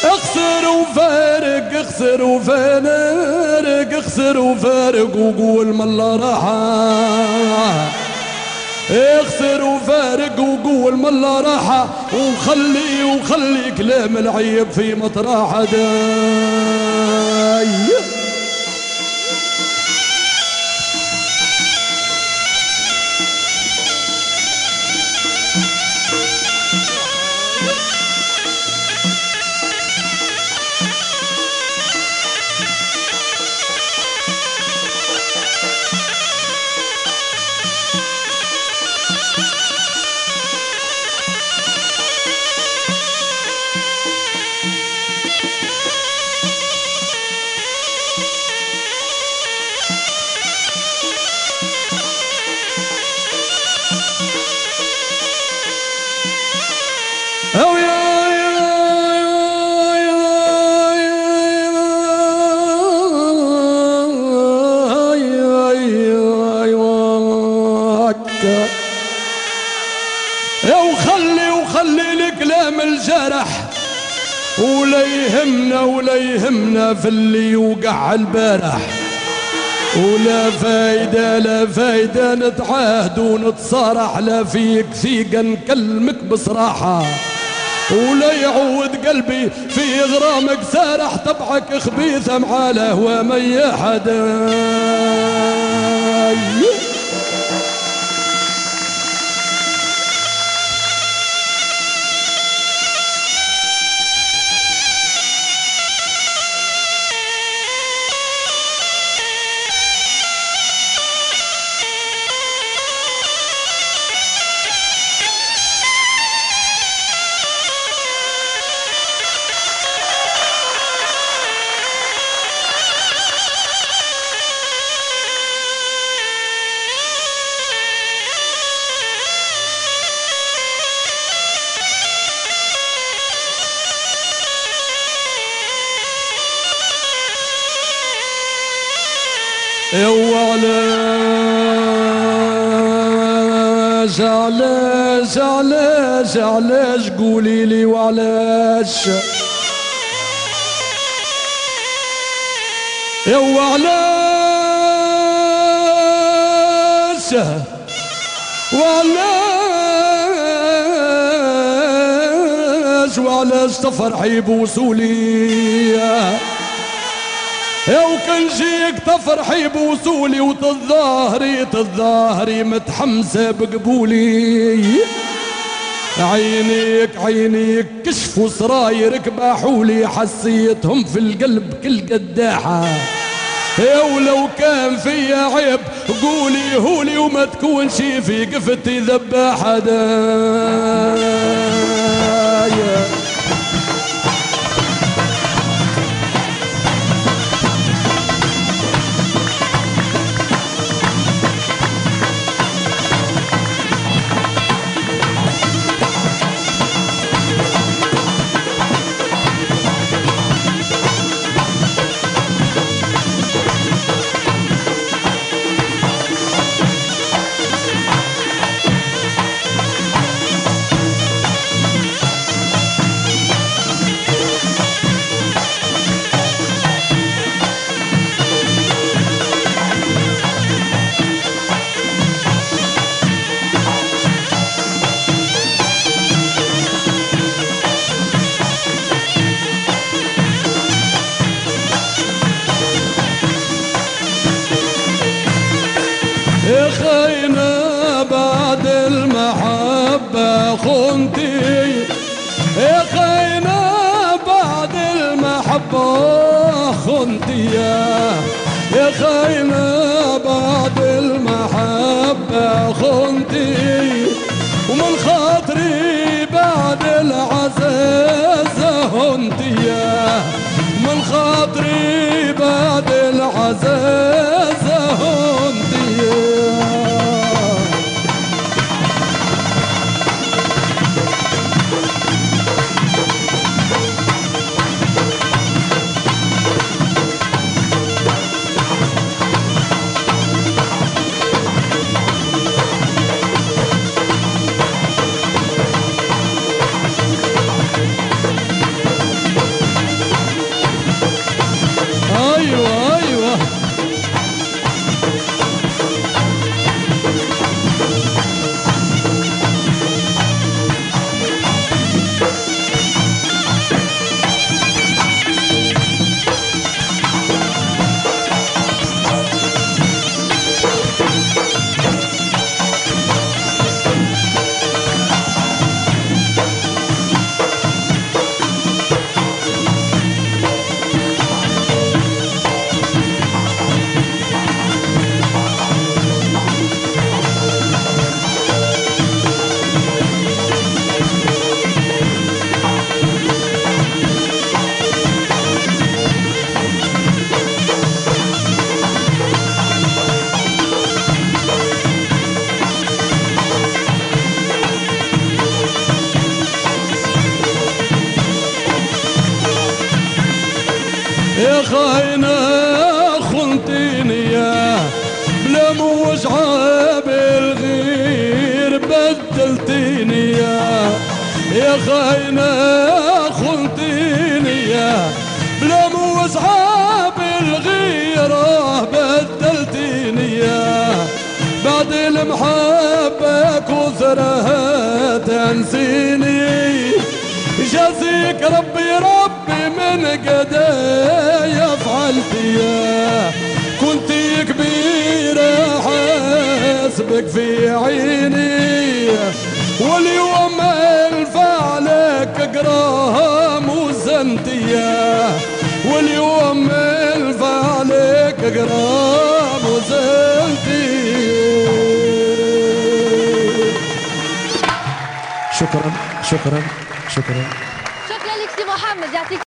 اخسر وفارق اخسر وفارق اخسر وفارق وقول من الله راحة اخسر وفارق وقول من الله راحة وخلي كلام العيب في مطرحه داي. وخلي الكلام الجرح ولا يهمنا في اللي يوقع البارح. ولا فايدة لا فايدة نتعاهد ونتصارح، لا فيك ثقة نكلمك بصراحة. ولا يعود قلبي في غرامك سارح، طبعك خبيثة مع الهوى مياحة. وعلاش علاش علاش علاش قولي لي وعلاش وعلاش وعلاش تفرحي بوصولي وكان جيك تفرحي بوصولي وتظاهري متحمسة بقبولي. عينيك كشفوا سرايرك باحولي، حسيتهم في القلب كل قداحة. ولو كان فيا عيب قولي هولي وما تكونش في قفتي ذباحة. خينا بعد المحبة خنتي، خينا بعد المحبة خنتي، خينا بعد المحبة خنتي، ومن خاطري بعد العزاز هنتي، من خاطري بعد العزاز هنتي. يا خاينة خنتيني يا بلا موجعة بالغير بدلتيني يا خاينة خنتيني يا بلا موجعة بالغيرة بدلتيني يا بعد المحبة كثرها تنسيني جازيك ربي من قدايا فعلتي يا كنتي كبيرة حاسبك في عيني واليوم الفعلك قراها وزنتي يا واليوم الفعلك قراها وزنتي. شكرا شكرا شكرا. شكرا لك سي محمد، يعطيك